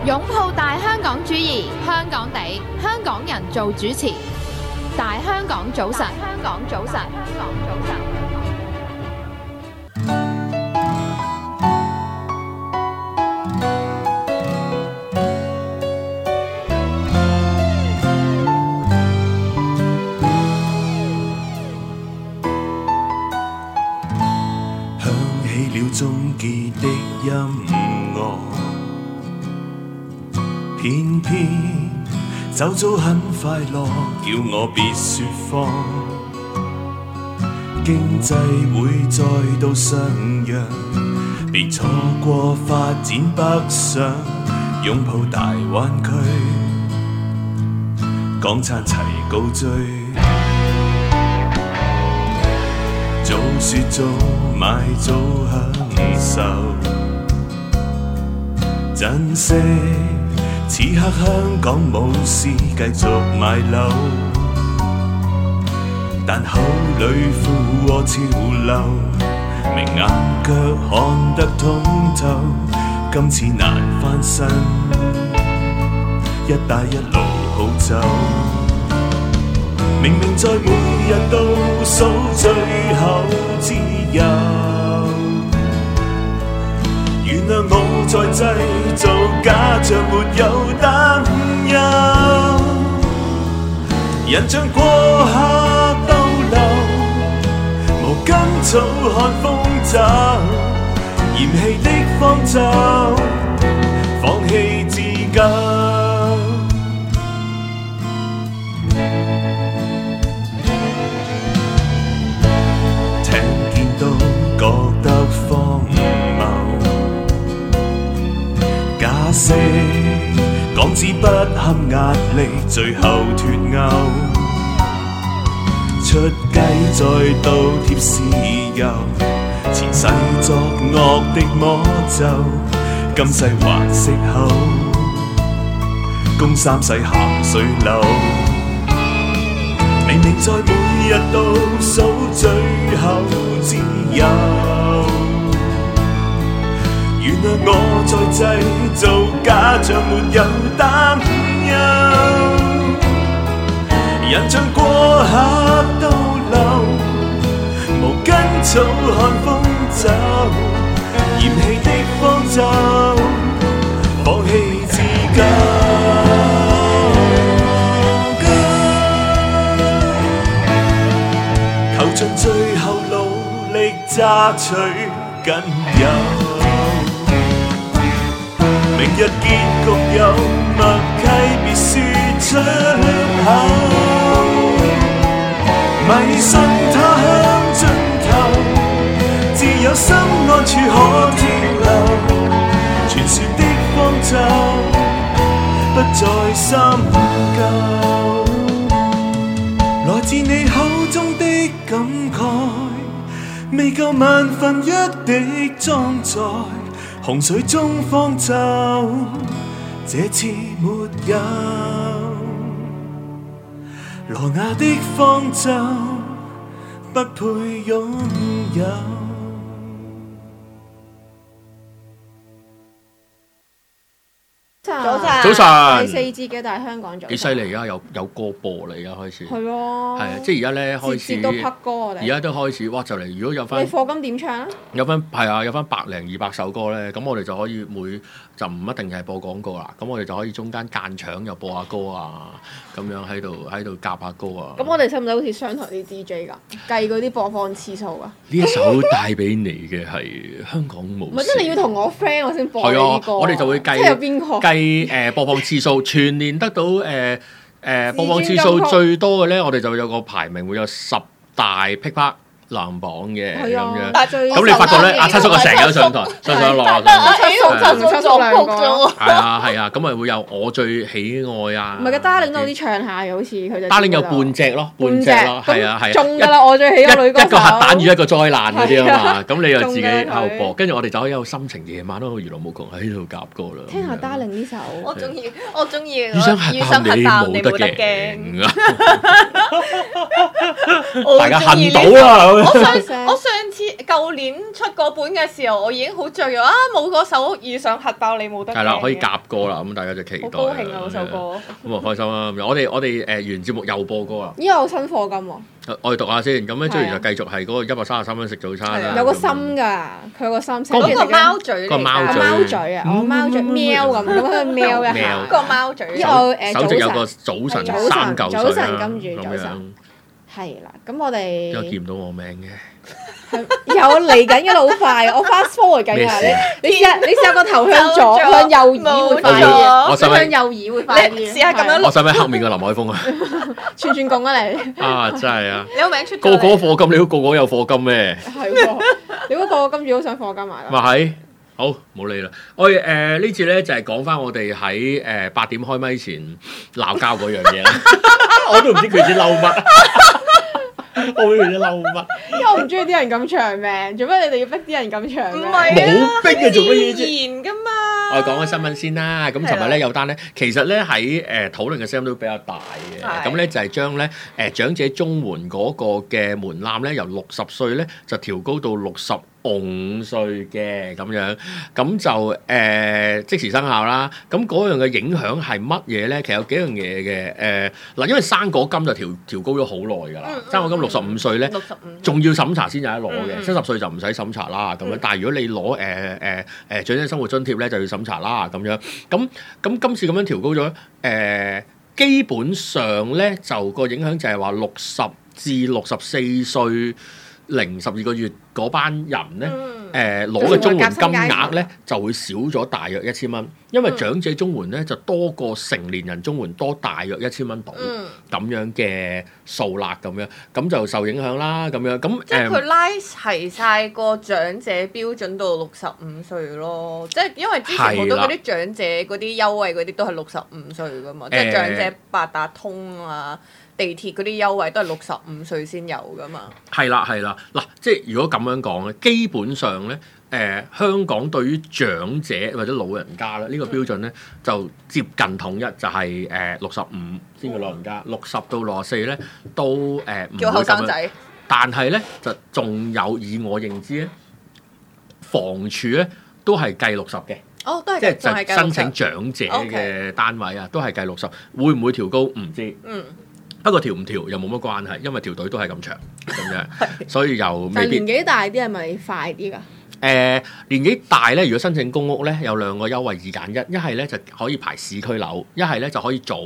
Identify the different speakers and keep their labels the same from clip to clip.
Speaker 1: 擁抱大香港主義，香港地，香港人做主持。大香港早晨，香港早晨，香港早晨。
Speaker 2: 終結的音樂，偏偏走早很快樂，叫我別說謊。經濟會再度上揚，別錯過發展北上，擁抱大灣區，港燦齊高追。早說早買早享受，珍惜此刻香港冇事繼續買樓，但口裡附和潮流，明眼卻看得通透，今次難翻身，一帶一路好走。明明在每日倒數最後自由，原諒我在製造假象，沒有擔憂。人像過客逗留，無根草看風走，嫌棄的方舟，放棄自救。覺得荒謬，假釋港紙不堪壓力，最後脫鈎，出雞再倒貼豉油，前世作惡的魔咒，今世還息口，供三世鹹水樓。明明在每日倒數最後自由，原諒我在製造假象，沒有擔憂。人像過客逗留，無根草看風走，嫌棄的方舟，放棄自救。盡最後努力榨取僅有，明日結局有默契，別說出口。迷信他鄉盡頭，自有心安處可停留。傳說的方舟不再深究，來自你口中的感慨，未夠萬分一滴裝載洪水中方舟，這次沒有羅亞的方舟，不配擁有。
Speaker 3: 早晨，
Speaker 4: 第四節嘅大香港早晨
Speaker 3: 幾犀利啊！有歌播啦，而家開始
Speaker 4: 係咯，
Speaker 3: 係啊，即係而家咧開始，
Speaker 4: 節都拍歌我哋，
Speaker 3: 而家都開始哇！就嚟如果有翻，
Speaker 4: 你課金點唱啊？
Speaker 3: 有翻係啊，有翻100-200首歌咧，咁我哋就可以就唔一定係播廣告啦，咁我哋就可以中間間場又播下歌啊，咁樣喺度夾下歌啊。
Speaker 4: 咁我哋使唔使好似商台啲 DJ 㗎，計嗰啲播放次數啊？
Speaker 3: 呢一首帶俾你嘅係香港無事。
Speaker 4: 唔係，即係你要同我 friend 我先播呢啲歌。
Speaker 3: 我哋就會計，
Speaker 4: 即係有邊個
Speaker 3: 計播放次數，全年得到播放次數最多嘅咧，我哋就有個排名，會有10大噼啪藍榜嘅咁樣。咁你發覺咧，阿七叔啊成日都上台，上落。
Speaker 4: 七叔兩個。
Speaker 3: 係啊，咁咪會有我最喜愛啊。
Speaker 4: 唔係嘅 Darling 都有啲唱下嘅，好似佢哋。
Speaker 3: Darling 有半隻咯，係啊。
Speaker 4: 中㗎啦，我最喜愛女歌手。
Speaker 3: 一個核彈與一個災難嗰啲啊嘛，咁你就自己喺度播，跟住我哋就可以有心情夜晚都娛樂無窮喺度夾歌啦。
Speaker 4: 聽下 Darling 呢首，
Speaker 5: 我中意。
Speaker 3: 遇上核彈你冇得驚，大家恨到啦。
Speaker 5: 我上次舊年出嗰本嘅時候，我已經好雀躍啊！冇嗰首遇上核爆你冇得。
Speaker 3: 係啦，可以夾歌啦，咁大家就期待。
Speaker 5: 好高興啊！嗰首歌。
Speaker 3: 咁啊開心啦！我哋完節目又播歌啦。
Speaker 4: 依家有新課金喎。
Speaker 3: 我哋讀下先，咁咧雖然就繼續係嗰個133蚊食早餐啦。
Speaker 4: 有個心㗎，佢有個心。
Speaker 5: 嗰個貓嘴嚟㗎。
Speaker 3: 個
Speaker 4: 貓嘴啊！我貓嘴喵咁，咁佢喵一下。
Speaker 5: 個貓嘴。
Speaker 3: 手直有個早晨3嚿水啦。
Speaker 4: 早晨跟住早晨。係啦，咁我哋
Speaker 3: 又見唔到我名嘅。
Speaker 4: 有嚟緊嘅好快，我 fast forward 緊啊！你試下個頭向左，向右耳會快啲。向右耳會快啲。
Speaker 5: 試下咁樣。
Speaker 3: 我使唔使黑面嘅林海峰啊？
Speaker 4: 串共啊你！
Speaker 3: 啊真係啊！
Speaker 5: 你個名出
Speaker 3: 個課金，你個有課金咩？
Speaker 4: 係喎，你嗰個金主都想課金埋啦。
Speaker 3: 咪係，好冇理啦。我哋呢次咧就係講翻我哋喺8點開咪前鬧交嗰樣嘢啦。我都唔知佢知嬲乜。我會唔知嬲乜？
Speaker 4: 因為我唔中意啲人咁長命，做咩你哋要逼啲人咁長命？
Speaker 5: 唔係
Speaker 3: 冇逼嘅做乜嘢啫？
Speaker 5: 自然㗎嘛。
Speaker 3: 我哋講緊新聞先啦。咁尋日咧有單咧，其實咧喺討論嘅聲音都比較大嘅。咁咧就係將咧長者綜援嗰個嘅門檻咧由60歲咧就調高到65歲嘅咁樣，咁就即時生效啦。咁嗰樣嘅影響係乜嘢咧？其實有幾樣嘢嘅。嗱，因為生果金就調高咗好耐㗎啦。生果金65歲咧，仲要審查先有得攞嘅。70歲就唔使審查啦咁樣。但係如果你攞長者生活津貼咧，就要審查啦咁樣。咁今次咁樣調高咗，基本上咧就個影響就係話60至64歲零12個月嗰班人咧，攞嘅綜援金額咧就會少咗大約1000蚊，因為長者綜援咧就多過成年人綜援多大約1000蚊到咁樣嘅數額咁樣，咁就受影響啦咁樣。咁
Speaker 5: 即係佢拉齊晒個長者標準到65歲咯，即係因為之前好多嗰啲長者嗰啲優惠嗰啲都係65歲噶嘛，即係長者八達通啊。地鐵嗰啲優惠都係65歲先有噶嘛？
Speaker 3: 係啦，嗱，即係如果咁樣講咧，基本上咧，香港對於長者或者老人家咧，呢個標準咧就接近統一，就係65先叫老人家，60到64咧都唔會
Speaker 5: 叫後生仔。
Speaker 3: 但係咧就仲有以我認知咧，房署咧都係計60嘅。
Speaker 5: 哦，都係
Speaker 3: 即係就申請長者嘅單位啊，都係計60，會唔會調高唔知？不過調唔調又冇乜關係，因為條隊都係咁長咁樣，所以又未必。
Speaker 4: 但年紀大啲係咪快啲㗎？
Speaker 3: 年紀大咧，如果申請公屋咧，有2個優惠2揀1，一係咧就可以排市區樓，一係咧就可以早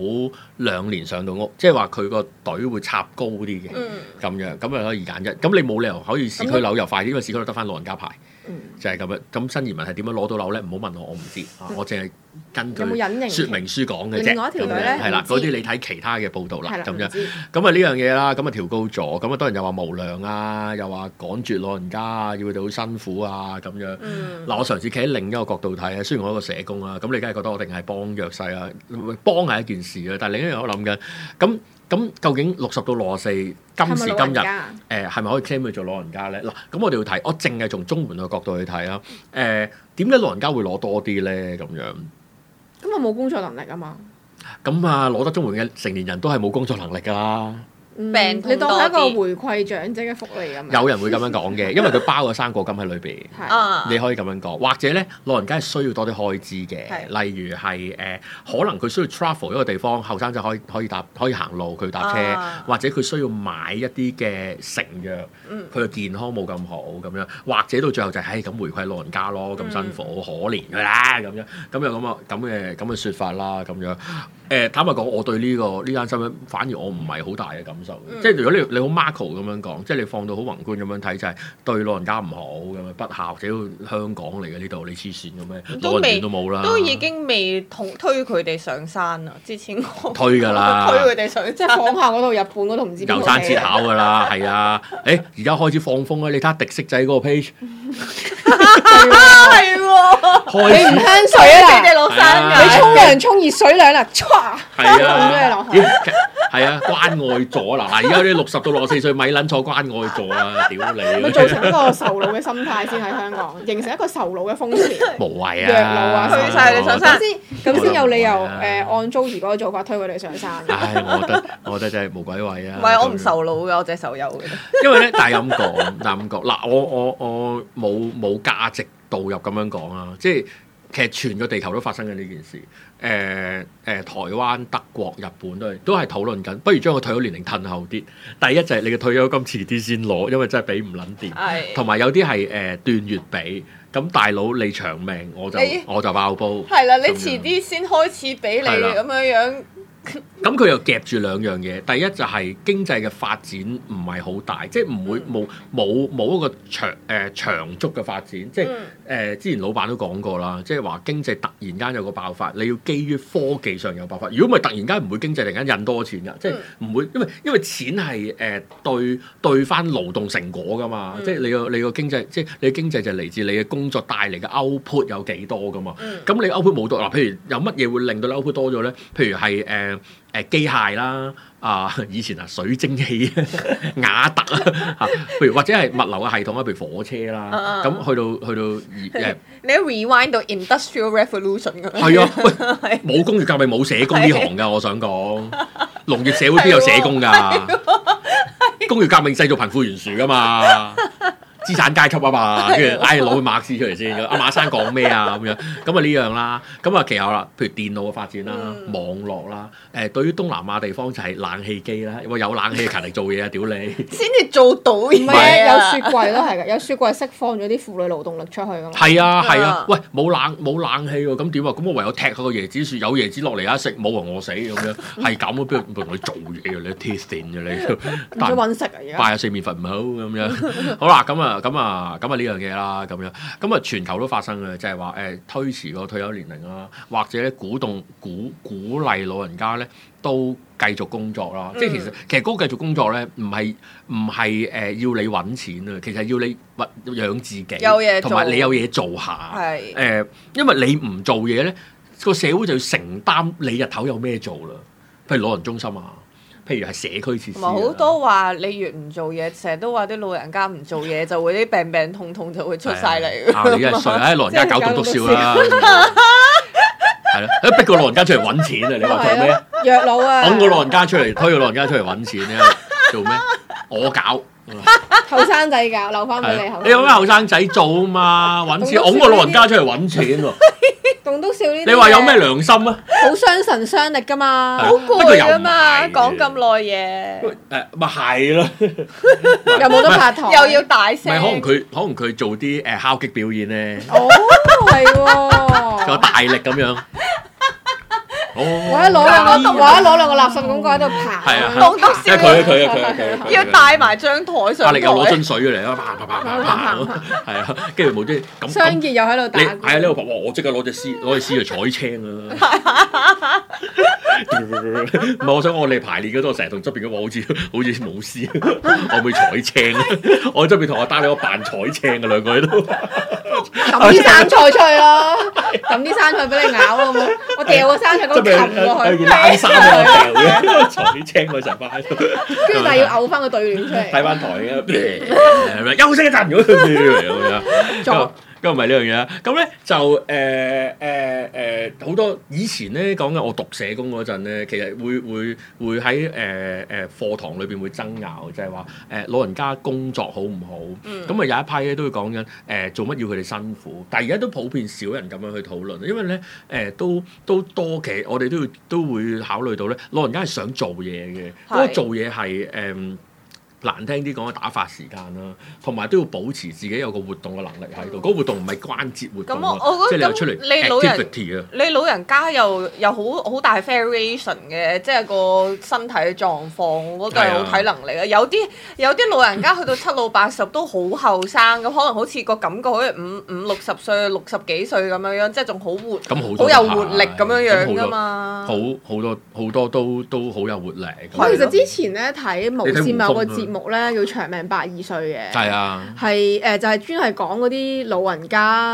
Speaker 3: 2年上到屋，即係話佢個隊會插高啲嘅咁樣，咁啊可以2揀1。咁你冇理由可以市區樓又快啲，因為市區樓得翻老人家排，就係咁樣。咁新移民係點樣攞到樓咧？唔好問我，我唔知我淨係根據説明書講嘅啫。
Speaker 4: 另外一條隊咧，
Speaker 3: 係啦，嗰啲你睇其他嘅報道啦，咁樣。咁啊呢樣嘢啦，咁啊調高咗，咁啊當然又話無良啊，又話趕絕老人家啊，要佢哋好辛苦啊咁樣。嗱，我嘗試企喺另一個角度睇啊，雖然我係一個社工啦，咁你梗係覺得我定係幫弱勢啊，幫係一件事啊，但係另一樣我諗緊，咁究竟60到64今時今日係咪可以 claim 佢做老人家咧？嗱，咁我哋要睇，我淨係從綜援嘅角度去睇啊。點解老人家會攞多啲咧？咁樣
Speaker 4: 咁我冇工作能力啊嘛。
Speaker 3: 咁啊，攞得綜援嘅成年人都係冇工作能力㗎啦。
Speaker 4: 你當係一個回饋長者嘅福利咁。
Speaker 3: 有人會咁樣講嘅，因為佢包個生果金喺裏邊，你可以咁樣講。或者咧，老人家係需要多啲開支嘅，例如係可能佢需要 travel 一個地方，後生仔可以行路，佢搭車，或者佢需要買一啲嘅成藥，佢嘅健康冇咁好咁樣，或者到最後就係咁回饋老人家咯，咁辛苦可憐佢啦咁樣，咁有咁嘅説法啦咁樣。坦白講，我對呢單新聞反而我唔係好大嘅感受，即係如果你好 Marco 咁樣講，即係你放到好宏觀咁樣睇，就係對老人家唔好咁樣不孝，只要香港嚟嘅呢度，你黐線嘅咩？老人院都冇啦，
Speaker 5: 都已經未推佢哋上山啦。之前我
Speaker 3: 推㗎啦，
Speaker 5: 推佢哋上
Speaker 4: 即係仿效嗰度日本嗰度唔知
Speaker 3: 遊山節考㗎啦，係啊！而家開始放風啦，你睇下迪色仔嗰個 page，
Speaker 5: 係喎，
Speaker 4: 你唔香水啊？
Speaker 5: 你哋落山㗎，
Speaker 4: 你沖涼沖熱水涼啦，唰，
Speaker 3: 係啊， 係啊，關愛座嗱，而家啲60到64歲咪撚坐關愛座啊！屌你！
Speaker 4: 咪造成一個受老嘅心態先喺香港，形成一個受老嘅風潮。
Speaker 3: 無謂啊！
Speaker 4: 虐老啊，
Speaker 5: 去晒你上山
Speaker 4: 咁先有理由按 Joey 嗰個做法推佢哋上山。
Speaker 3: 唉，我覺得真係無鬼謂啊！
Speaker 5: 唔係我唔受老嘅，我淨係受幼嘅。
Speaker 3: 因為咧，但係咁講嗱，我冇價值導入咁樣講啊，即係其實全個地球都發生緊呢件事。台灣、德國、日本都係討論緊，不如將個退休年齡褪後啲。第一就係你嘅退休金遲啲先攞，因為真係俾唔撚掂。同埋有啲係斷月俾。咁大佬你長命，我就爆煲。
Speaker 5: 係啦，你遲啲先開始俾你咁樣。
Speaker 3: 咁佢又夾住兩樣嘢，第一就係經濟嘅發展唔係好大，即係唔會冇一個長足嘅發展，即係之前老闆都講過啦，即係話經濟突然間有個爆發，你要基於科技上有爆發。如果唔係突然間唔會經濟突然間印多錢㗎，即係唔會，因為錢係對翻勞動成果㗎嘛，即係你個經濟，即係你嘅經濟就嚟自你嘅工作帶嚟嘅 output 有幾多㗎嘛。咁你 output 冇多嗱，譬如有乜嘢會令到你 output 多咗咧？譬如係機械啦，以前水蒸氣、瓦特啊，譬如或者係物流嘅系統啊，譬如火車啦，咁去到
Speaker 5: 你 rewind 到 Industrial Revolution 咁樣。
Speaker 3: 係啊，喂，冇工業革命冇社工呢行㗎，我想講，農業社會邊有社工㗎？工業革命製造貧富懸殊㗎嘛。資產階級啊嘛，跟住攞個馬克思出嚟先。阿馬生講咩啊咁樣？咁啊呢樣啦，咁啊其後啦，譬如電腦嘅發展啦、網絡啦，對於東南亞地方就係冷氣機啦，有冷氣勤力做嘢啊，屌你！
Speaker 5: 先至做到嘢。
Speaker 4: 唔係有雪櫃都係㗎，有雪櫃釋放咗啲婦女勞動力出去㗎嘛。
Speaker 3: 係啊，喂，冇冷氣喎，咁點啊？咁我唯有踢下個椰子樹，有椰子落嚟啊食，冇啊餓死咁樣，係咁啊？邊度同你做嘢啊？你 testing 嘅你，
Speaker 4: 唔想揾食啊而家。
Speaker 3: 拜下四面佛唔好咁樣。好啦，咁啊呢樣嘢啦，咁樣全球都發生嘅，就係話推遲個退休年齡啦，或者咧鼓勵老人家咧都繼續工作啦。即係其實嗰個繼續工作咧，唔係要你揾錢啊，其實要你養自己，同埋你有嘢做下。因為你唔做嘢咧，個社會就要承擔你日頭有咩做啦。譬如老人中心啊。譬如係社區設施，
Speaker 5: 好多話你越唔做嘢，成日都話啲老人家唔做嘢就會啲病痛就會出晒嚟。
Speaker 3: 你真係衰，老人家搞棟篤笑啦，係咯，逼個老人家出嚟揾錢啊！你話做咩？
Speaker 4: 虐老啊！
Speaker 3: 揾個老人家出嚟，推個老人家出嚟揾錢咧，做咩？我搞。
Speaker 4: 後生仔搞，留翻俾你。
Speaker 3: 你有咩後生仔做啊嘛？揾錢，揾個老人家出嚟揾錢喎。
Speaker 4: 棟篤笑呢啲，
Speaker 3: 你話有咩良心啊？
Speaker 4: 好傷神傷力噶嘛，
Speaker 5: 好攰啊嘛，講咁耐嘢。
Speaker 3: 咪係咯，
Speaker 4: 又冇得拍台，
Speaker 5: 又要大聲。
Speaker 3: 咪可能佢做啲敲擊表演咧。
Speaker 4: 哦，係喎，
Speaker 3: 有大力咁樣。
Speaker 4: 或者攞兩個垃圾廣告喺度爬，
Speaker 5: 棟篤笑。
Speaker 3: 佢
Speaker 5: 要帶埋張台上。
Speaker 3: 壓力又攞樽水嚟啦，啪，係啊，跟住無端咁。
Speaker 4: 雙傑又喺度打。
Speaker 3: 係啊，呢個我即刻攞隻絲嚟採青啊！唔係，我想我哋排練嗰度成日同側邊嗰個好似冇絲，我會採青。我側邊同我單兩個扮採青嘅兩個喺度。
Speaker 4: 抌啲生菜出去咯，抌啲生菜俾你咬咯，我掉個生菜咁擒過去，
Speaker 3: 拉衫啊掉嘅，採青我成班喺度。
Speaker 4: 跟住但係要嘔翻個對聯出嚟，
Speaker 3: 睇翻台嘅，休息一陣咁樣。咁唔係呢樣嘢，咁咧就好多以前咧講緊我讀社工嗰陣咧，其實會喺課堂裏邊會爭拗，就係話老人家工作好唔好？咁啊有一批咧都會講緊做乜要佢哋辛苦，但係而家都普遍少人咁樣去討論，因為咧都多，其實我哋都會考慮到咧，老人家係想做嘢嘅，嗰個做嘢係難聽啲講嘅打發時間啦，同埋都要保持自己有個活動嘅能力喺度。嗰個活動唔係關節活動啊，即係你又出嚟 activity 啊。
Speaker 5: 你老人家又好大 variation 嘅，即係個身體狀況，我覺得係好睇能力啊。有啲老人家去到70、80都好後生咁，可能好似個感覺好似50、60歲、60幾歲咁樣樣，即係仲好活，好有活力咁樣樣噶嘛。好多都好有活力。
Speaker 4: 其實之前咧睇無線某個節目咧叫長命82歲嘅，
Speaker 3: 係啊，
Speaker 4: 係就係專係講嗰啲老人家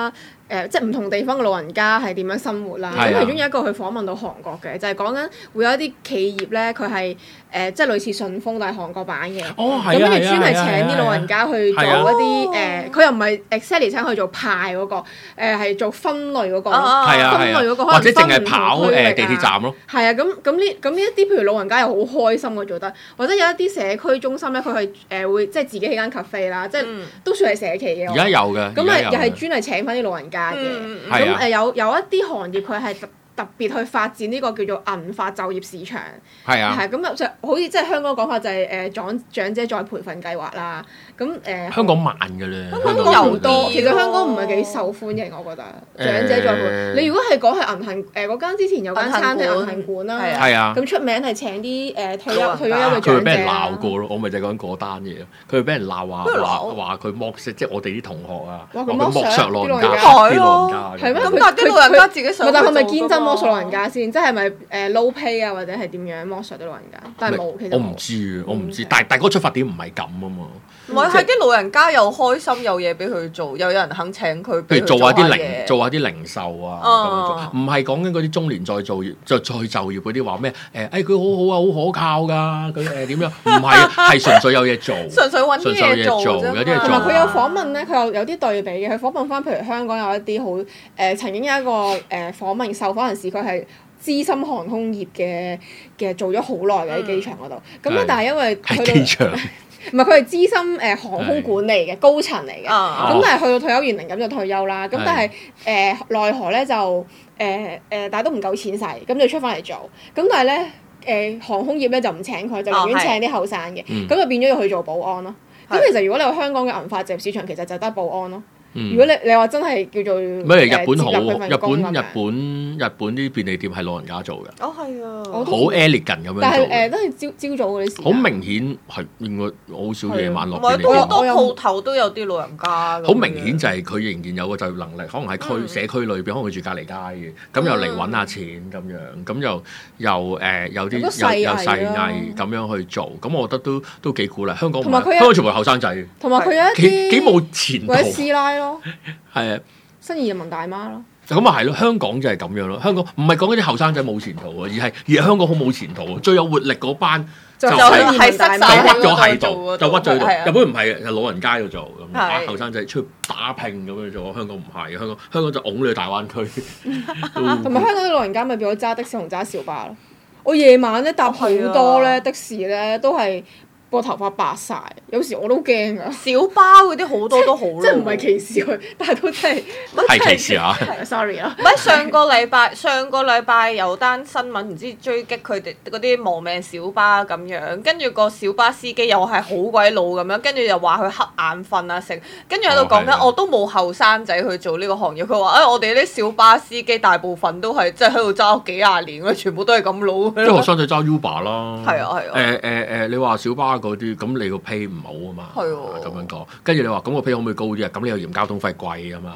Speaker 4: 即係唔同地方嘅老人家係點樣生活啦。咁其中有一個佢訪問到韓國嘅，就係講緊會有一啲企業咧，佢係即係類似順豐但係韓國版嘅。咁跟住專係請啲老人家去做一啲佢又唔係 exactly 請佢做派嗰個，係做分類嗰個。分類嗰個
Speaker 3: 或者淨係跑地鐵站咯。
Speaker 4: 係啊，咁呢一啲譬如老人家又好開心嘅做得，或者有一啲社區中心咧，佢係會即係自己起間 cafe 啦，即係都算係社企嘅。
Speaker 3: 而家有嘅。
Speaker 4: 咁又係專係請翻啲老人家嘅。咁有一啲行業佢係特別去發展呢個叫做銀髮就業市場。係啊。係咁就好似即係香港講法就係長者再培訓計劃啦。咁
Speaker 3: 香港慢嘅咧。
Speaker 4: 香港又多，其實香港唔係幾受歡迎，我覺得。長者再培，你如果係講係銀杏嗰間之前有間餐廳銀杏館啦。
Speaker 3: 係啊。
Speaker 4: 咁出名係請啲退休嘅長者。
Speaker 3: 佢俾人鬧過咯，我咪就係講嗰單嘢。佢俾人鬧話佢剝削，即係我哋啲同學啊，話佢剝削老人家啲老人家。
Speaker 4: 係咩？
Speaker 5: 咁但係啲老人家自己想。
Speaker 4: 但係佢咪堅真剝削老人家先？即係咪low pay 啊，或者係點樣剝削啲老人家？但係冇，其實
Speaker 3: 我唔知，但係嗰個出發點唔係咁啊嘛。
Speaker 5: 唔係，係啲老人家又開心，有嘢俾佢做，又有人肯請佢。
Speaker 3: 譬如做下啲零售啊，咁樣做，唔係講緊嗰啲中年再就業嗰啲話咩？佢好好啊，好可靠㗎，佢點樣？唔係，係純粹有嘢做，
Speaker 5: 純粹揾啲嘢做，
Speaker 3: 有啲嘢做。
Speaker 4: 同埋佢有訪問咧，佢有啲對比嘅。佢訪問翻譬如香港有一啲好曾經有一個訪問受訪人士，佢係資深航空業嘅做咗好耐嘅喺機場嗰度。咁但係因為
Speaker 3: 喺機場。
Speaker 4: 唔係佢係資深航空管理嘅高層嚟嘅，咁但係去到退休年齡咁就退休啦。咁但係奈何咧就但係都唔夠錢使，咁就出翻嚟做。咁但係咧航空業咧就唔請佢，就寧願請啲後生嘅，咁就變咗要去做保安咯。咁其實如果你話香港嘅銀髮就業市場，其實就得保安咯。如果你話真係叫做
Speaker 3: 咩日本好，日本啲便利店係老人家做嘅。
Speaker 5: 係啊，
Speaker 3: 好 elegant 咁樣做。
Speaker 4: 但係都係朝早嗰啲時間。
Speaker 3: 好明顯係應該好少夜晚落便利
Speaker 5: 店。
Speaker 3: 好
Speaker 5: 多鋪頭都有啲老人家。
Speaker 3: 好明顯就係佢仍然有個就業能力，可能喺社區裏邊，可能佢住隔離街嘅，咁又嚟揾下錢咁樣，咁又有啲有細藝咁樣去做，咁我覺得都幾鼓勵。香港香港全部後生仔，
Speaker 4: 同埋佢有一啲
Speaker 3: 幾冇前途。
Speaker 4: 師奶咯，
Speaker 3: 係啊，
Speaker 4: 新移民大媽咯，
Speaker 3: 咁啊係咯，香港就係咁樣咯。香港唔係講嗰啲後生仔冇前途啊，而係香港好冇前途啊。最有活力嗰班就屈咗喺度，就屈咗喺度。日本唔係，係老人家度做咁，打後生仔出去打拼咁樣做。香港唔係，香港就拱你去大灣區。
Speaker 4: 同埋香港啲老人家咪變咗揸的士同揸小巴咯。我夜晚咧搭好多咧的士咧都係。個頭髮白晒，有時我都驚啊！
Speaker 5: 小巴嗰啲好多都好老，
Speaker 4: 即係唔係歧視佢，但係都真係
Speaker 3: 係歧視啊
Speaker 4: ！sorry 啊！
Speaker 5: 唔係上個禮拜有單新聞，唔知追擊佢哋嗰啲亡命小巴咁樣，跟住個小巴司機又係好鬼老咁樣，跟住又話佢瞌眼瞓啊成，跟住喺度講緊我都冇後生仔去做呢個行業。佢話我哋啲小巴司機大部分都係即係喺度揸幾廿年，全部都係咁老。
Speaker 3: 即係學生仔揸 Uber 啦。
Speaker 5: 係啊。
Speaker 3: 你話小巴嗰啲咁你個 pay 唔好啊嘛，咁樣講，跟住你話咁個 pay 可唔可以高啲啊？咁你又嫌交通費貴啊嘛，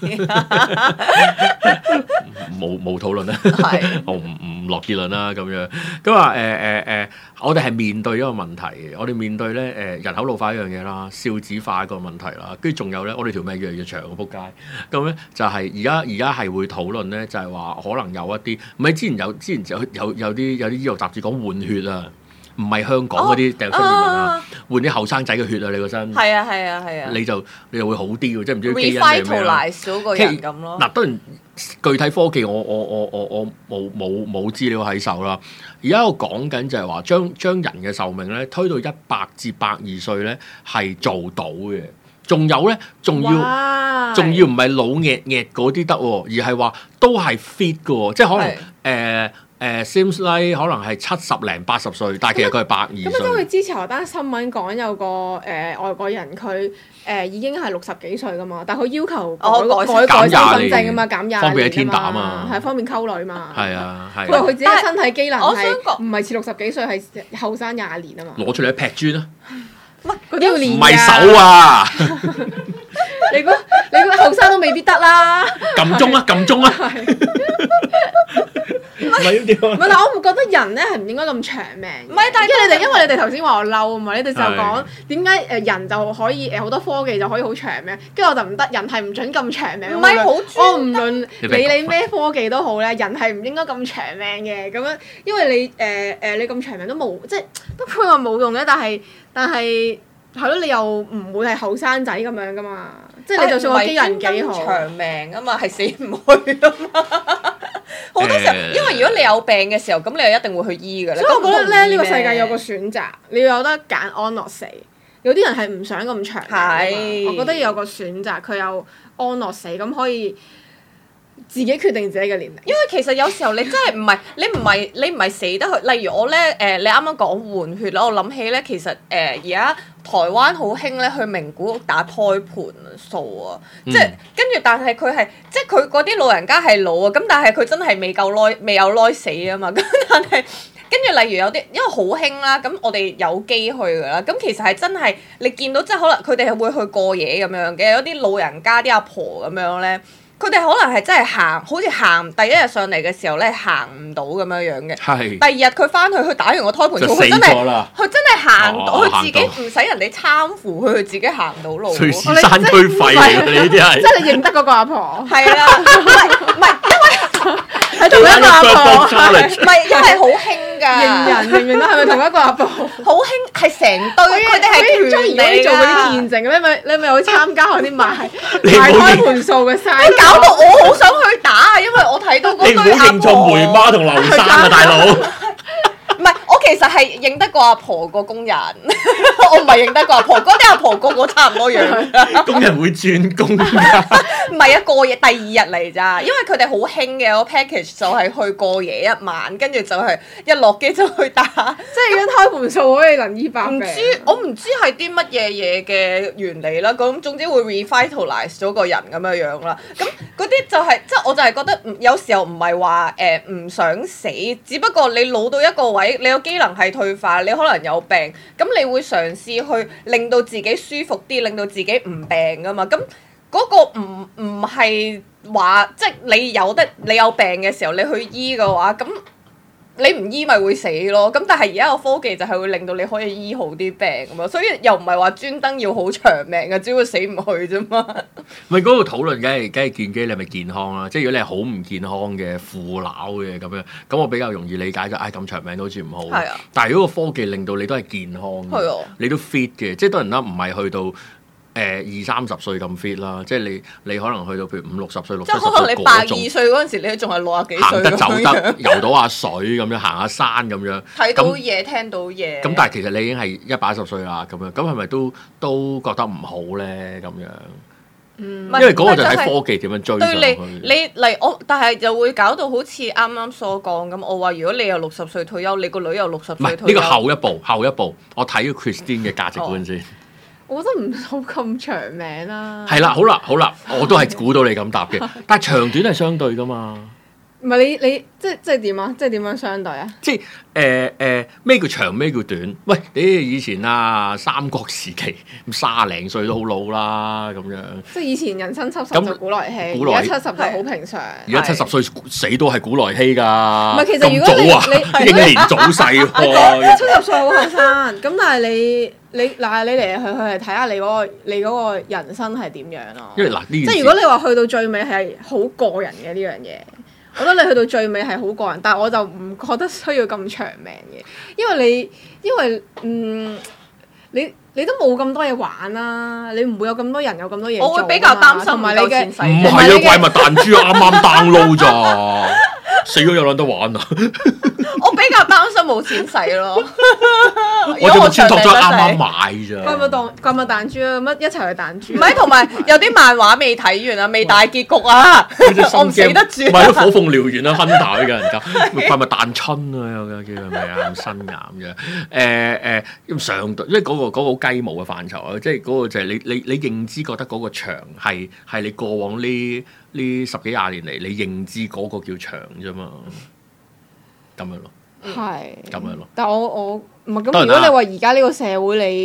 Speaker 3: 冇討論啦，我唔落結論啦咁樣。咁話我哋係面對一個問題嘅，我哋面對咧人口老化一樣嘢啦，少子化一個問題啦，跟住仲有咧，我哋條命越嚟越長，仆街。咁咧就係而家係會討論咧，就係話可能有一啲，唔係之前有啲醫學雜誌講換血啊。唔係香港嗰啲掉出移民啊，換啲後生仔嘅血啊！你個身
Speaker 5: 係啊，
Speaker 3: 你就會好啲喎，即係唔知基因定咩
Speaker 5: revitalize 嗰個人咁咯。
Speaker 3: 嗱，當然具體科技我冇資料喺手啦。而家我講緊就係話將人嘅壽命咧推到100至102歲咧係做到嘅。仲有咧，仲要唔係老嗰啲得喎，而係話都係 fit 嘅喎，即係可能seems like 可能係70零80歲，但係其實佢係102歲。咁因為
Speaker 4: 之前有單新聞講有個外國人佢已經係60幾歲噶嘛，但係佢要求改身份證啊嘛，減20年，
Speaker 3: 方便喺天打嘛，
Speaker 4: 係方便溝女嘛。
Speaker 3: 係啊，係。
Speaker 4: 佢話佢自己身體機能係唔係似60幾歲，係後生20年啊嘛。
Speaker 3: 攞出嚟一劈磚啊！
Speaker 4: 嗰啲要練㗎。
Speaker 3: 唔係手啊！
Speaker 4: 你估後生都未必得啦。
Speaker 3: 撳鐘啊！ 係點啊？
Speaker 4: 唔係，但我唔覺得人咧係唔應該咁長命。
Speaker 5: 唔係，但係
Speaker 4: 因為你哋頭先話我嬲啊嘛，你哋就講點解人就可以好多科技就可以好長命，跟住我就唔得，人係唔準咁長命。
Speaker 5: 唔係好
Speaker 4: 我唔論你咩科技都好咧，人係唔應該咁長命嘅咁樣，因為你咁長命都冇，即係都配話冇用嘅，但係係咯，你又唔會係後生仔咁樣噶嘛，即係你就算個機人幾好，
Speaker 5: 長命啊嘛，係死唔去啊嘛。好多時候，因為如果你有病嘅時候，咁你就一定會去醫㗎啦。
Speaker 4: 所以我覺得咧，呢個世界有個選擇，你要有得揀安樂死。有啲人係唔想咁長命，我覺得要有個選擇，佢有安樂死，咁可以自己決定自己嘅年齡。
Speaker 5: 因為其實有時候你真係你唔係死得去。例如我咧你啱啱講換血啦，我諗起咧其實而家台灣好興咧去名古屋打胎盤數啊，即係跟住但係佢係即係佢嗰啲老人家係老啊，咁但係佢真係未有耐死啊嘛，咁但係。跟住例如有啲，因為好興啦，咁我哋有機去㗎啦，咁其實係真係你見到即係可能佢哋係會去過夜咁樣嘅，有啲老人家啲阿婆咁樣咧，佢哋可能係真係行，好似行第一日上嚟嘅時候咧行唔到咁樣樣嘅，
Speaker 3: 係
Speaker 5: 第二日佢翻去打完個胎盤，佢真係行到，佢自己唔使人哋攙扶佢，佢自己行到路。
Speaker 3: 隨時山區廢嚟㗎，呢啲係。
Speaker 4: 即係你認得嗰個阿婆。
Speaker 5: 係啦，唔係因為
Speaker 4: 係同一個阿婆，
Speaker 5: 唔係因為好興㗎。
Speaker 4: 認人係咪同一個阿婆？
Speaker 5: 好興係成堆，佢哋係
Speaker 4: 中意做嗰啲見證，你咪去參加嗰啲賣胎盤數嘅嘥。
Speaker 5: 搞到我好想去打啊！因為我睇到嗰堆阿婆。
Speaker 3: 你唔好認錯梅媽同劉生啊，大佬！
Speaker 5: 唔係，我其實係認得個阿婆個工人，我唔係認得個阿婆，嗰啲阿婆個個差唔多樣。
Speaker 3: 工人會轉工㗎。
Speaker 5: 唔係啊，過夜第二日嚟咋，因為佢哋好興嘅個 package 就係去過夜一晚，跟住就係一落機就去打，
Speaker 4: 即係而家胎盤數可以能醫百病。
Speaker 5: 我唔知係啲乜嘢嘢嘅原理啦，咁總之會 revitalize 咗個人咁樣樣啦。咁嗰啲就係即係我就係覺得有時候唔係話唔想死，只不過你老到一個位。你個機能係退化，你可能有病，咁你會嘗試去令到自己舒服啲，令到自己唔病噶嘛。咁嗰個唔係話即係你有病嘅時候，你去醫嘅話，咁你唔醫咪會死咯。咁但係而家個科技就係會令到你可以醫好啲病啊嘛，所以又唔係話專登要好長命嘅，只會死唔去啫嘛。
Speaker 3: 咪嗰個討論梗係建基你係咪健康啦？即係如果你係好唔健康嘅腐朽嘅咁樣，咁我比較容易理解就咁長命都好似唔好。係啊。但係如果個科技令到你都係健康嘅，你都 fit 嘅，即係當然啦，唔係去到。20-30歲咁 fit 啦，即係你可能去到譬如50-60歲、60-70歲，即係可能你
Speaker 5: 82歲嗰陣時，你都仲係60幾歲
Speaker 3: 行得走得，游到下水咁樣，行下山咁樣，
Speaker 5: 睇到嘢聽到嘢。咁
Speaker 3: 但係其實你已經係110歲啦，咁樣咁係咪都覺得唔好咧？咁樣，因為嗰個就睇科技點樣追上去。
Speaker 5: 你嚟我，但係就會搞到好似啱啱所講咁。我話如果你有60歲退休，你個女有60歲退休。
Speaker 3: 呢個後一步，我睇咗 Christine 嘅價值觀先。
Speaker 4: 我覺得唔好咁長命啦。
Speaker 3: 係啦，好啦，我都係估到你咁答嘅，但係長短係相對噶嘛。
Speaker 4: 唔係你即係點啊？即係點樣相對啊？
Speaker 3: 即係咩叫長咩叫短？喂，以前三國時期30零歲都好老啦，咁樣。即係
Speaker 4: 以前人生70就古來稀，而家70就好平常。
Speaker 3: 而家70歲死都係古來稀㗎。
Speaker 4: 唔係，其實如果你
Speaker 3: 英年早逝喎。
Speaker 4: 70歲好後生，咁但係你嚟嚟去去係睇下你嗰個人生係點樣咯。
Speaker 3: 因為呢
Speaker 4: 即係如果你話去到最尾係好過人嘅呢樣嘢。我覺得你去到最尾係好過人，但係我就唔覺得需要咁長命嘅，因為你都冇咁多嘢玩啦，你唔會有咁多人有咁多嘢做。
Speaker 5: 我會比較擔心埋你嘅，
Speaker 3: 唔係啊，怪物彈珠啱啱 download 咋，死咗有撚得玩啊！
Speaker 5: 我比較擔心冇錢使咯，
Speaker 3: 我就轉託咗啱啱買咋。
Speaker 4: 怪物彈珠啊，乜一齊去彈珠？
Speaker 5: 唔係，同埋有啲漫畫未睇完啊，未大結局啊，我唔死得住。
Speaker 3: 唔係都火鳳燎原啊，分打嘅人家，怪物彈春啊，有叫係咪啊？新岩嘅咁上對，因為嗰個好雞毛嘅範疇啊，即係嗰個就係你認知覺得嗰個長係你過往呢10幾20年嚟你認知嗰個叫長啫嘛。咁樣咯，
Speaker 4: 係
Speaker 3: 咁樣咯。
Speaker 4: 但我唔係咁。如果你話而家呢個社會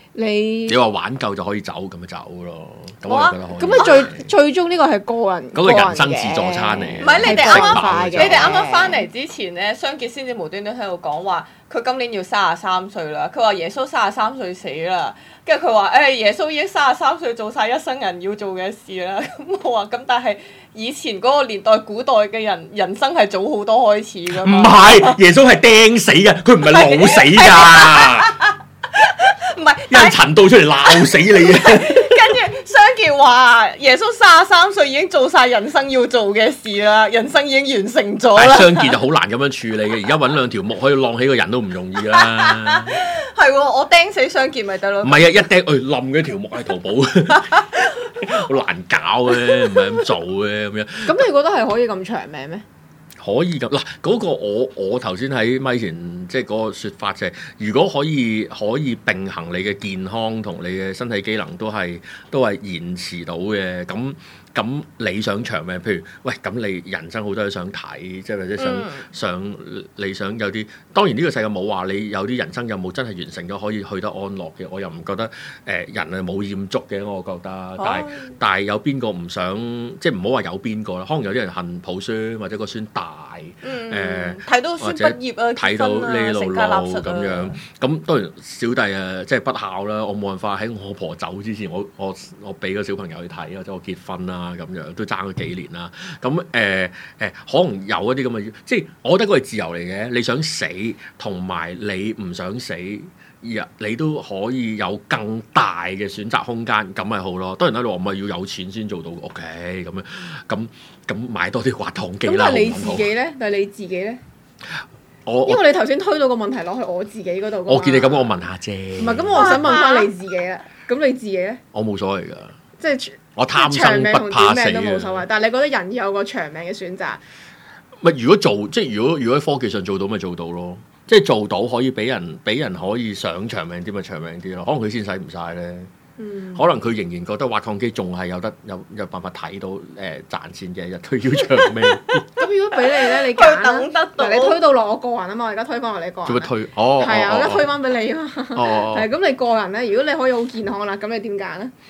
Speaker 4: 你
Speaker 3: 話玩夠就可以走，咁咪走咯。咁我覺得可以。
Speaker 4: 咁你最終呢個係個人
Speaker 3: 嗰個人生自助餐嚟嘅。
Speaker 5: 唔係你哋
Speaker 4: 係
Speaker 5: 啱啱翻嚟之前咧，雙傑先至無端端喺度講話，佢今年要33歲啦。佢話耶穌33歲死啦，跟住佢話耶穌已經33歲做晒一生人要做嘅事啦。咁我話咁，但係以前嗰個年代古代嘅人生係早好多開始㗎嘛。
Speaker 3: 唔係，耶穌係釘死嘅，佢唔係老死㗎。
Speaker 5: 唔係，
Speaker 3: 有人陳道出嚟鬧死你啊！
Speaker 5: 跟住雙傑話耶穌33歲已經做晒人生要做嘅事啦，人生已經完成咗啦。
Speaker 3: 雙傑就好難咁樣處理嘅，而家揾2條木可以晾起個人都唔容易啦。
Speaker 5: 係喎，我釘死雙傑咪得咯。
Speaker 3: 唔係啊，一釘冧嗰條木喺淘寶，好難搞嘅，唔係咁做嘅咁樣。
Speaker 4: 咁你覺得係可以咁長命咩？
Speaker 3: 可以咁嗱，嗰個我頭先喺咪前即係嗰個説法就係，如果可以並行你嘅健康同你嘅身體機能都係延遲到嘅，咁你想長命？譬如喂，咁你人生好多嘢想睇，即係或者想你想有啲，當然呢個世界冇話你有啲人生任務真係完成咗可以去得安樂嘅，我又唔覺得人係冇厭足嘅，我覺得，但係有邊個唔想？即係唔好話有邊個啦，可能有啲人恨抱孫或者個孫大，
Speaker 5: 睇到孫畢業啊，
Speaker 3: 睇到呢路
Speaker 5: 成家立室
Speaker 3: 咁樣，咁當然小弟即係不孝啦，我冇辦法喺我婆走之前，我俾個小朋友去睇，或者我結婚啦。咁樣都爭咗幾年啦，咁可能有一啲咁嘅，即係我覺得嗰係自由嚟嘅。你想死同埋你唔想死，你都可以有更大嘅選擇空間，咁咪好咯。當然啦，你話咪要有錢先做到 OK 咁樣，咁買多啲滑糖機啦。
Speaker 4: 咁但係你自己咧？但係你自己咧？因為你頭先推到個問題落去我自己嗰度。
Speaker 3: 我見你咁，我問下啫。
Speaker 4: 唔係，咁我想問翻你自己啦。咁你自己咧？
Speaker 3: 我冇所謂㗎。
Speaker 4: 即係
Speaker 3: 我貪生不怕死
Speaker 4: 都冇所謂，但係你覺得人有個長命嘅選擇？
Speaker 3: 咪如果喺科技上做到咪做到咯，即係做到可以俾人可以想長命啲咪長命啲咯，可能佢先使唔晒咧。可能佢仍然覺得挖礦機仲係有辦法睇到賺錢嘅，日佢要長命。
Speaker 4: 咁如果俾你咧，你揀等得到，你推到落我個人啊嘛，我而家推翻落你個人。
Speaker 3: 做乜推？哦，
Speaker 4: 係啊，我而家推翻俾你啊嘛。
Speaker 3: 哦，
Speaker 4: 係咁，你個人咧，如果你可以好健康啦，咁你點揀咧？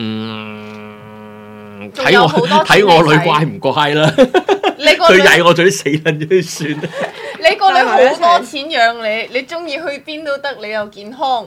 Speaker 3: 睇我女乖唔乖啦。佢曳我最死撚咗算啦。
Speaker 5: 你個女好多錢養你，你中意去邊都得，你又健康。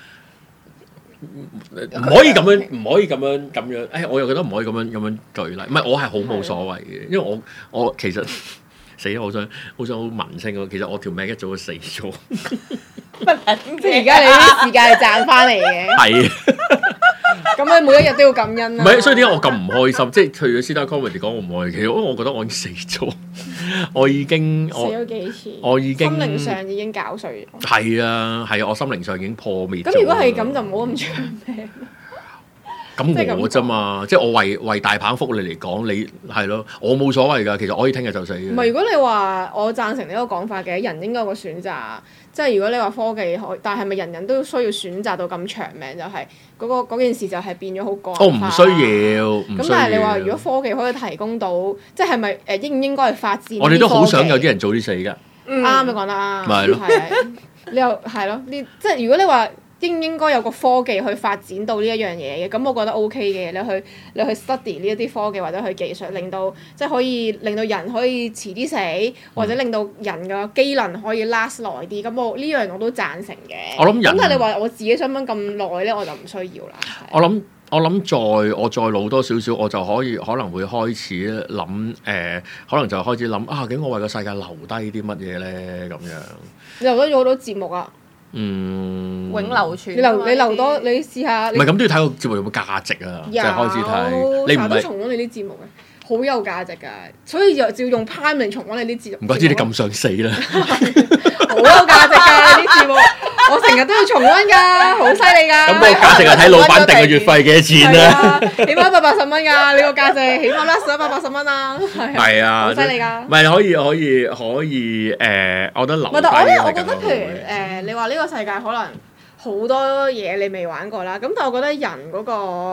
Speaker 3: 唔可以咁樣，我又覺得唔可以咁樣舉例。唔係，我係好冇所謂嘅，因為我其實死啦！我想好文青咯。其實我條命一早就死咗。
Speaker 4: 即係而家你啲時間係賺翻嚟嘅。係。咁你每一日都要感恩啦。
Speaker 3: 唔係，所以點解我咁唔開心？即係除咗 stand-up comedy 講我唔愛，其實我覺得我已經死咗，我已經死
Speaker 4: 咗幾次，
Speaker 3: 我已經
Speaker 4: 心靈上已經搞碎咗。
Speaker 3: 係啊，我心靈上已經破滅。
Speaker 4: 咁如果係咁，就唔好咁長命。
Speaker 3: 咁我啫嘛，即係我為大棒福利嚟講，你係咯，我冇所謂㗎。其實我可以聽日就死嘅。
Speaker 4: 唔係，如果你話我贊成呢個講法嘅，人應該有個選擇。即係如果你話科技可，但係咪人人都需要選擇到咁長命？就係嗰件事就係變咗好個人化。
Speaker 3: 唔需要。咁
Speaker 4: 但係你話如果科技可以提供到，即係咪應唔應該去發展？
Speaker 3: 我哋都好想有啲人早啲死㗎。
Speaker 4: 啱，你講得啱。
Speaker 3: 咪係咯。
Speaker 4: 你又係咯？呢即係如果你話。應唔應該有個科技去發展到呢一樣嘢嘅？咁我覺得 OK 嘅。你去 study 呢一啲科技或者去技術，令到即係可以令到人可以遲啲死，或者令到人嘅機能可以 last 耐啲。咁我呢樣我都贊成嘅。
Speaker 3: 我諗人。
Speaker 4: 咁但係你話我自己想揾咁耐咧，我就唔需要啦。
Speaker 3: 我諗我再老多少少，我就可能會開始諗可能就開始諗究竟我為個世界留低啲乜嘢咧？咁樣。
Speaker 4: 你留咗好多節目啊！
Speaker 5: 永流傳。
Speaker 4: 你留多，你試下。
Speaker 3: 唔係咁都要睇個節目有冇價值啊！就開始睇。你唔係
Speaker 4: 重溫你啲節目嘅，好有價值㗎，所以就要用 Prime 嚟重溫你啲節目。
Speaker 3: 唔怪之你咁想死啦！
Speaker 4: 好有價值㗎啲節目，我成日都要重溫㗎，好犀利㗎。
Speaker 3: 咁個價值係睇老闆定嘅月費幾多錢啦？
Speaker 4: 起碼180蚊㗎，你個價值起碼 last 180蚊啦。係啊，好犀利㗎。
Speaker 3: 唔係可以我覺得留低。
Speaker 4: 我覺得譬如你話呢個世界可能好多嘢你未玩過啦，咁但係我覺得人嗰個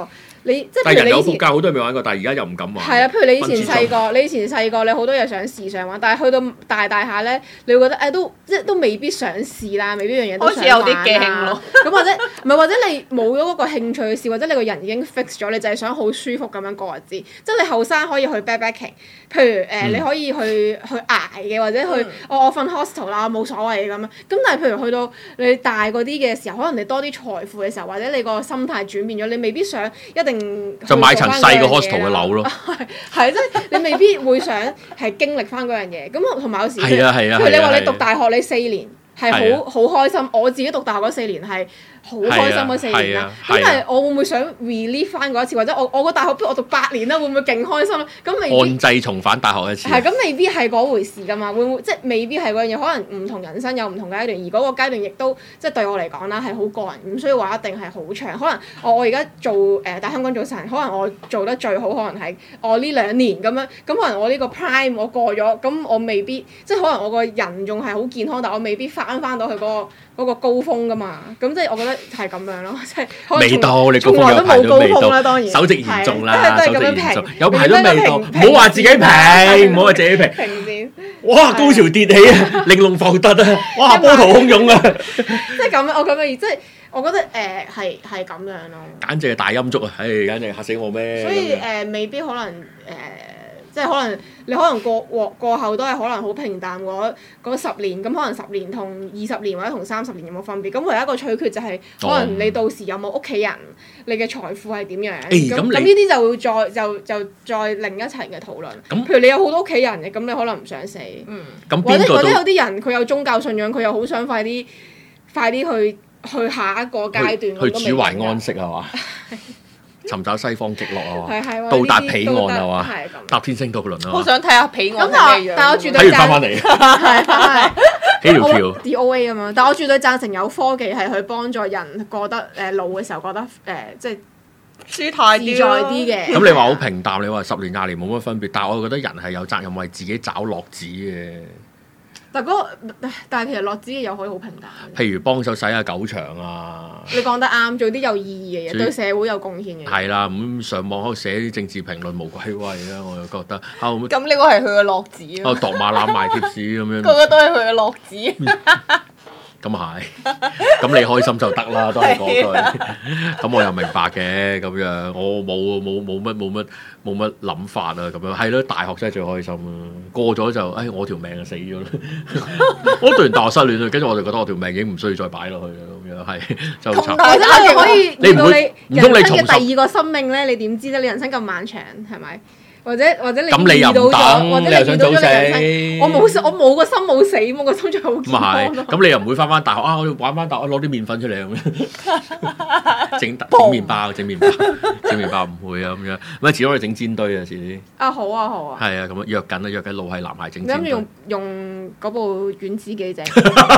Speaker 4: 即係
Speaker 3: 但係人有撲街，好多人未玩過，但係而家又唔敢玩。
Speaker 4: 係啊，譬如你以前細個，你好多嘢想試想玩，但係去到大下咧，你會覺得都未必想試啦，未必樣嘢都想玩啦。
Speaker 5: 好似有啲驚咯。
Speaker 4: 咁或者你冇咗嗰個興趣去試，或者你個人已經 fix 咗，你就係想好舒服咁樣過日子。即係你後生可以去 backpacking，譬如你可以去捱嘅，或者去我瞓 hostel 啦，冇所謂咁樣。咁但係譬如去到你大嗰啲嘅時候，可能你多啲財富嘅時候，或者你個心態轉變咗，你未必想一定
Speaker 3: 就買層細個 hostel 嘅樓咯。
Speaker 4: 係即係你未必會想係經歷翻嗰樣嘢。咁同埋有時
Speaker 3: 係啊，
Speaker 4: 譬如你話你讀大學你4年係好開心，我自己讀大學嗰4年係好開心嗰4年啦。咁但係我會唔會想 relive 翻嗰一次，或者我個大學不如我讀8年啦，會唔會勁開心咧？咁未必
Speaker 3: 按掣重返大學一次。
Speaker 4: 係咁，未必係嗰回事噶嘛。會唔會即係未必係嗰樣嘢？可能唔同人生有唔同階段，而嗰個階段亦都即係對我嚟講啦，係好個人，唔需要話一定係好長。可能我而家做大香港早晨，可能我做得最好，可能係我呢2年咁樣。咁可能我呢個 prime 我過咗，咁我未必即係可能我個人仲係好健康，但我未必翻到去嗰個高峰噶嘛。咁即係我覺得係咁樣咯，即係
Speaker 3: 未到你高峰有排都未到，當然手值嚴重啦，手值嚴重，有排都未到，唔好話自己平，唔好話自己平。
Speaker 4: 平先。
Speaker 3: 哇！高潮迭起啊，玲瓏浮凸啊，哇！波濤洶湧啊！
Speaker 4: 即係咁樣，我咁嘅意思，即係我覺得係咁樣咯。
Speaker 3: 簡直係大陰燭啊！簡直嚇死我咩？
Speaker 4: 所以未必可能即係可能你可能過後都係可能好平淡嗰10年，咁可能10年同20年或者同30年有冇分別？咁唯一一個取決就係可能你到時有冇屋企人，你嘅財富係點樣？咁呢啲就會再另一層嘅討論。譬如你有好多屋企人嘅，咁你可能唔想死。或者有啲人佢有宗教信仰，佢又好想快啲去下一個階段。
Speaker 3: 去主懷安息係嘛？尋找西方極樂啊嘛，到達彼岸係嘛，搭天星渡輪啊嘛。
Speaker 5: 好想睇下彼岸係咩樣。
Speaker 4: 但我絕對
Speaker 3: 睇完翻嚟，係翻起條橋。
Speaker 4: DOA 咁樣，但我絕對贊成有科技係去幫助人過得老嘅時候覺得即係
Speaker 5: 舒泰啲、自
Speaker 4: 在啲嘅。
Speaker 3: 咁你話好平淡，你話10年20年冇乜分別，但係我覺得人係有責任為自己找樂子嘅。
Speaker 4: 但係其實樂子又可以好平淡。
Speaker 3: 譬如幫手洗下狗場啊！
Speaker 4: 你講得啱，做啲有意義嘅嘢，對社會有貢獻嘅。
Speaker 3: 係啦，咁上網喺度寫啲政治評論無鬼謂啦，我又覺得。
Speaker 5: 咁呢個係佢嘅樂子啊！
Speaker 3: 度馬攬賣貼士咁樣。
Speaker 5: 個個都係佢嘅樂子。
Speaker 3: 咁係，咁你開心就得啦，都係嗰句。咁我又明白嘅，咁樣我冇乜諗法啊，咁樣係咯。大學真係最開心啦，過咗就，我條命就死咗啦。我讀完大學失戀啦，跟住我就覺得我條命已經唔需要再擺落去啦，咁樣係就慘。
Speaker 4: 或者你可以遇到你人生嘅第2個生命咧，你點知咧？你人生咁漫長，係咪？或者你遇到咗，或者你遇到咗你人生，我冇個心冇死，我個心仲好健康咯。
Speaker 3: 咁你又唔會翻大學啊？我要玩翻大學，攞啲麵粉出嚟咁樣，整麵包唔會啊咁樣。咁始終我哋整煎堆啊，遲啲。
Speaker 4: 好啊。
Speaker 3: 係啊，咁樣約緊路係男孩整。
Speaker 4: 你諗住用嗰部軟紙機整？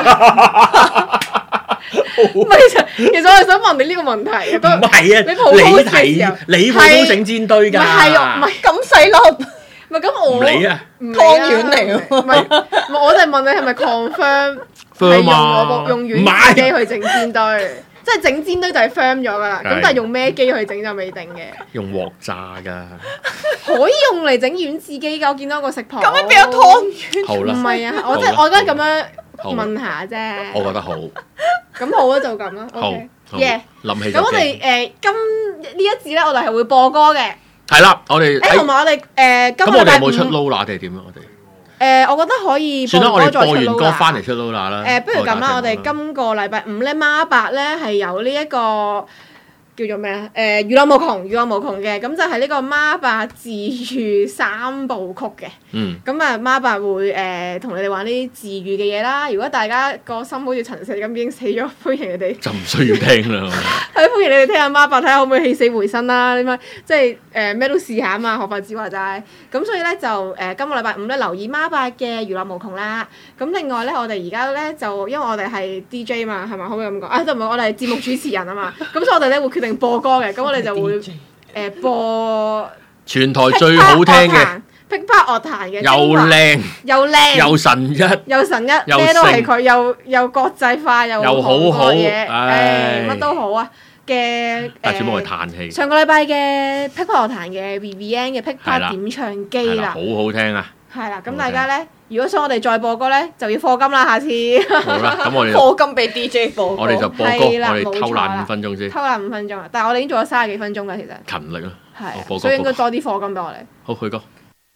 Speaker 4: 唔係，其實我係想問你呢個問題嘅。唔係
Speaker 3: 啊，你都整煎堆㗎。唔
Speaker 5: 係咁細粒。
Speaker 4: 唔係咁我
Speaker 3: 唔理啊，
Speaker 5: 湯圓嚟㗎。
Speaker 4: 唔係，我就係問你係咪 confirm 係用軟紙機去整煎堆？即係整煎堆就係 firm 咗㗎啦。咁但係用咩機去整就未定嘅。
Speaker 3: 用鑊炸㗎。
Speaker 4: 可以用嚟整軟紙機㗎，我見到個食譜。
Speaker 5: 咁樣變咗湯圓。
Speaker 3: 好啦。
Speaker 4: 唔係啊，我覺得咁樣。問下啫，
Speaker 3: 我覺得好，
Speaker 4: 咁好啊，就咁啦。
Speaker 3: 好
Speaker 4: ，yeah，
Speaker 3: 諗起
Speaker 4: 咁我哋今呢一節咧，我哋係會播歌嘅。
Speaker 3: 係啦，我哋
Speaker 4: 同埋我哋今
Speaker 3: 咁我哋有冇出 Lola 定係點啊？我
Speaker 4: 哋我覺得可以播歌再出 Lola。算啦，我哋播完歌翻嚟出 Lola 啦。不如咁啦，我哋今個禮拜5咧，孖八咧係有呢一個叫做咩啊？娛樂無窮嘅，咁就係呢個孖八治癒3部曲嘅。咁啊，孖八會同你哋玩啲治癒嘅嘢啦。如果大家個心好似陳死咁已經死咗，歡迎你哋
Speaker 3: 就唔需要聽啦。
Speaker 4: 係歡迎你哋聽下孖八，睇下可唔可以起死回生啦。點解即係咩都試下啊嘛？學法子話齋。咁所以咧就今個禮拜5咧留意孖八嘅娛樂無窮啦。咁另外咧，我哋而家咧就因為我哋係 DJ 嘛，係咪可唔可以咁講？就唔係我哋係節目主持人啊嘛。咁所以我哋咧會決定播歌嘅。咁我哋就會播
Speaker 3: 全台最好聽嘅。
Speaker 4: 噼啪樂壇嘅，
Speaker 3: 又靚
Speaker 4: 又
Speaker 3: 神一，
Speaker 4: 咩都係佢，又國際化又
Speaker 3: 好
Speaker 4: 嘢，乜都好啊嘅嘅
Speaker 3: 但全部係嘆氣。
Speaker 4: 上個禮拜嘅霹靂樂壇嘅 VVN 嘅霹靂點唱機啦，
Speaker 3: 好好聽啊！
Speaker 4: 係啦，咁大家咧，如果想我哋再播歌咧，就要課金啦，下次。
Speaker 3: 好啦，咁我哋
Speaker 5: 課金俾 DJ 播歌。
Speaker 3: 我哋就播歌，我哋偷懶5分鐘先。
Speaker 4: 偷懶5分鐘啊！但係我哋已經做咗30幾分鐘啦，其實。
Speaker 3: 勤力咯。
Speaker 4: 係，所以應該多啲課金俾我哋。
Speaker 3: 好，去歌。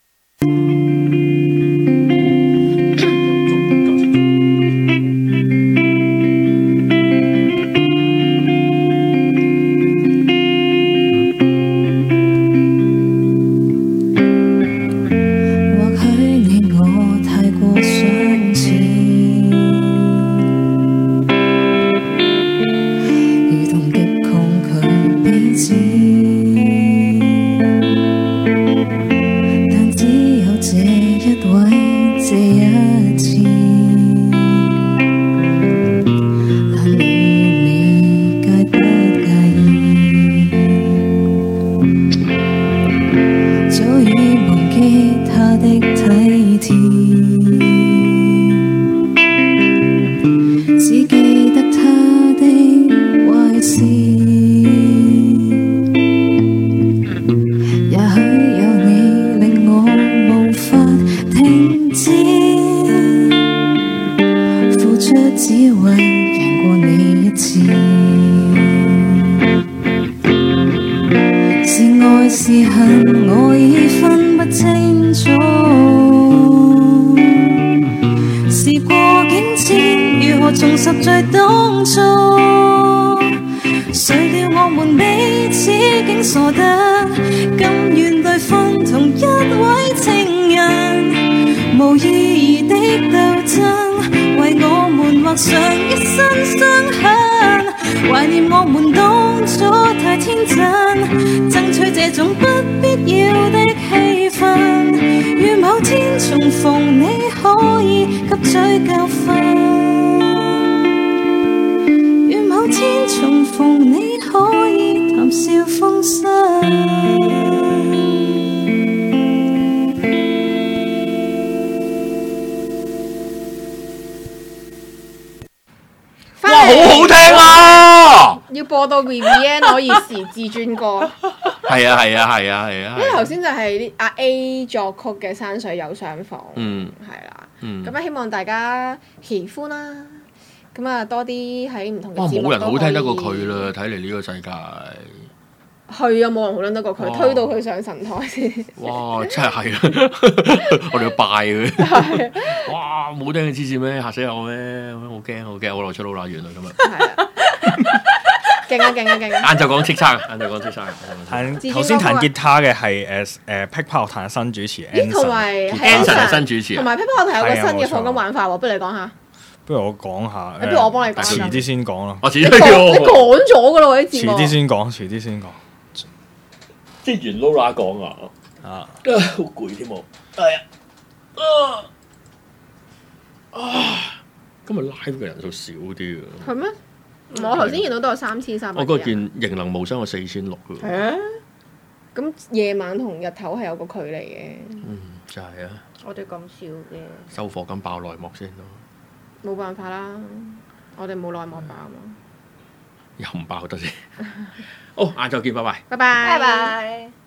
Speaker 4: 播到 VVN 可以時至尊歌，
Speaker 3: 係啊！
Speaker 4: 因為頭先就係阿 A 作曲嘅山水有相逢，係啦，咁希望大家喜歡啦，咁啊多啲喺唔同嘅節目都可以。哇！冇人好聽得過佢啦，睇嚟呢個世界係啊，冇人好聽得過佢，推到佢上神台先。哇！真係啊，我哋要拜佢。哇！冇聽佢黐線咩？嚇死我咩？好驚！我來出老乸遠啦咁啊！勁啊！晏晝講叱咤，
Speaker 6: 頭先彈吉他嘅係霹靂樂壇嘅新主持 Anson，
Speaker 4: 同埋
Speaker 3: Anson 係新主持，
Speaker 4: 同埋霹靂樂壇有個新嘅課金玩法喎，不如你講下。不如我講下。不如我幫你講。遲啲先講啦。我遲啲你講咗㗎啦喎啲節目。遲啲先講。即係原 Lola 講啊！好攰添喎。係啊。今日 live 嘅人數少啲啊。係咩？我頭先見到都有3300。我嗰件型能無雙有4600喎。係啊，咁夜晚同日頭係有個距離嘅。就係啊。我哋咁少嘅。收貨咁爆內幕先咯。冇辦法啦，我哋冇內幕爆啊嘛。又唔爆得先。好，晏晝見，拜拜。拜拜。